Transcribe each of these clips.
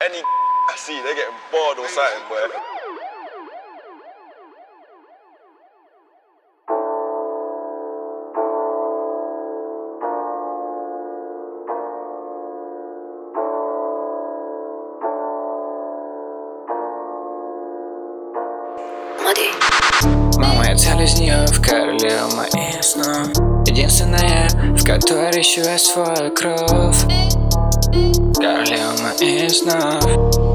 Any I see, they getting bored or something, boy. Мама, я цель из нее в королеву моих снов. Единственная, в которой ищу я свою кровь. Королева моих снов,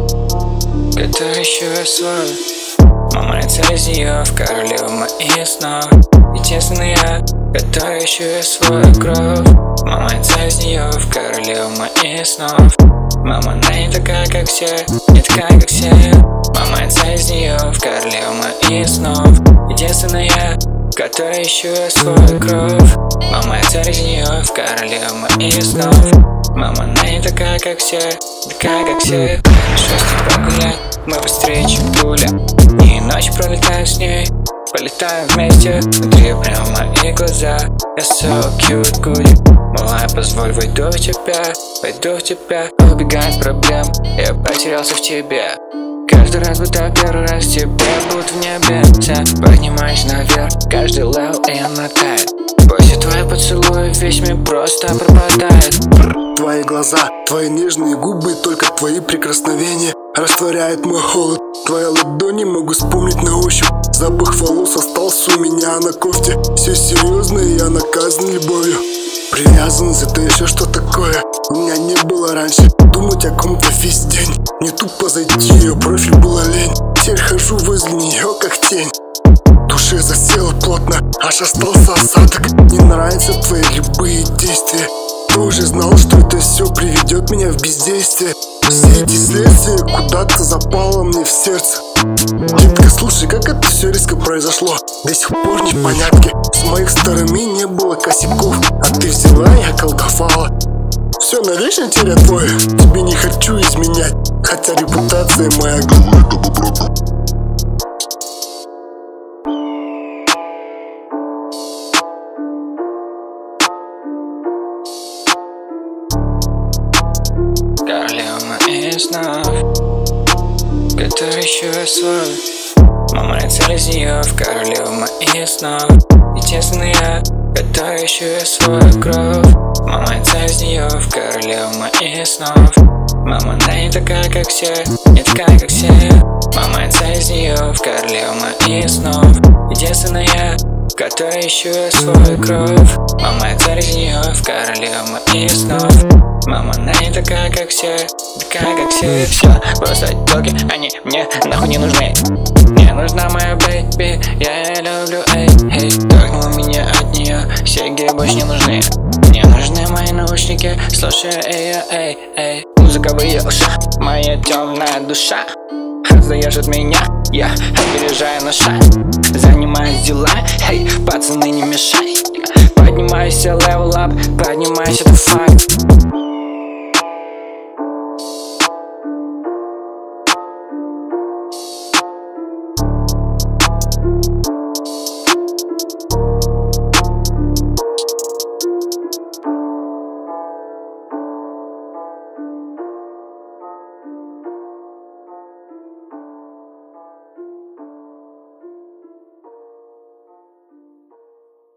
в которой ищу я свою. Мама, я цель из нее в королеву моих снов. Единственная, в которой ищу я свою кровь. Мама, я цель из нее в королеву моих снов. Мама, она не такая, как все, не такая, как все. Мама, я цель из нее в королеву моих снов. Единственная, в которой ищу я свою кровь. Мама, я цель из нее в королеву моих снов. Мама, она не такая, как все, такая, как все. Шесть погулять, мы быстрее, чем пуля. Дни и ночи пролетаю с ней, полетаем вместе. Внутри прямо мои глаза. Я so cute, good. Малая, позволь, войду в тебя, убегай от проблем. Я потерялся в тебе. Каждый раз будто первый раз тебе, будто в небе. Поднимаюсь наверх, каждый левел и она тает. После твоих поцелуев весь мир просто пропадает. Твои глаза, твои нежные губы, только твои прикосновения растворяют мой холод. Твои ладони могу вспомнить на ощупь. Запах волос остался у меня на кофте. Все серьезно, и я наказан любовью. Привязанность, это еще что такое? У меня не было раньше. Думать о ком-то весь день. Мне тупо зайти, ее профиль было лень. Теперь хожу возле нее как тень. В душе засела плотно, аж остался осадок. Не нравятся твои любые действия. Ты уже знал, что это все приведет меня в бездействие. Все эти следствия куда-то запало мне в сердце. Детка, слушай, как это все резко произошло. До сих пор непонятки. С моих стороны не было косяков, а ты взяла и околдовала. Все навечно теперь твое. Тебе не хочу изменять, хотя репутация моя говорит об обратном. Королева моих снов, который ищу я свой. Мама, я цель из нее в королеву моих снов. Единственная, который ищу я свою кровь. Мама, я цель из нее в королеву моих снов. Мама, она не такая, как все, не такая, как все. Мама, я цель из нее в королеву моих снов. Единственная, в которой ищу я свою кровь. Мама, я цель из нее в королеву моих снов. Мама, она не такая, как все, такая, как все. Все, просто токи, они мне нахуй не нужны. Мне нужна моя бэйби, я ее люблю, эй, эй. Только у меня от нее серьги больше не нужны. Мне нужны мои наушники, слушай ее, эй, эй. Музыка в ее ушах, моя темная душа. Отстаешь от меня, я опережаю на шаг. Занимаюсь делами, эй, пацаны, не мешай. Поднимайся, level up, поднимайся, это факт.